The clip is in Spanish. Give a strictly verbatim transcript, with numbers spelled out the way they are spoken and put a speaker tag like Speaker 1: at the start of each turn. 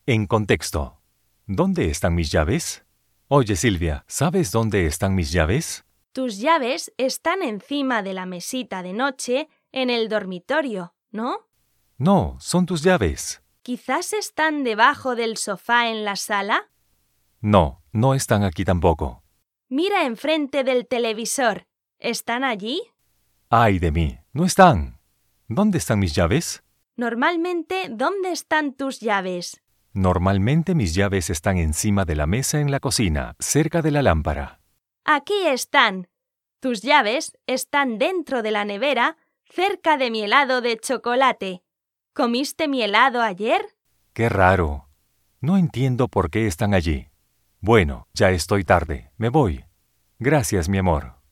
Speaker 1: En contexto. ¿Dónde están mis llaves? Oye, Silvia, ¿sabes dónde están mis llaves?
Speaker 2: Tus llaves están encima de la mesita de noche en el dormitorio, ¿no?
Speaker 1: No, son tus llaves.
Speaker 2: ¿Quizás están debajo del sofá en la sala?
Speaker 1: No, no están aquí tampoco.
Speaker 2: Mira enfrente del televisor. ¿Están allí?
Speaker 1: ¡Ay de mí! No están. ¿Dónde están mis llaves?
Speaker 2: Normalmente, ¿dónde están tus llaves?
Speaker 1: Normalmente mis llaves están encima de la mesa en la cocina, cerca de la lámpara.
Speaker 2: Aquí están. Tus llaves están dentro de la nevera, cerca de mi helado de chocolate. ¿Comiste mi helado ayer?
Speaker 1: ¡Qué raro! No entiendo por qué están allí. Bueno, ya estoy tarde. Me voy. Gracias, mi amor.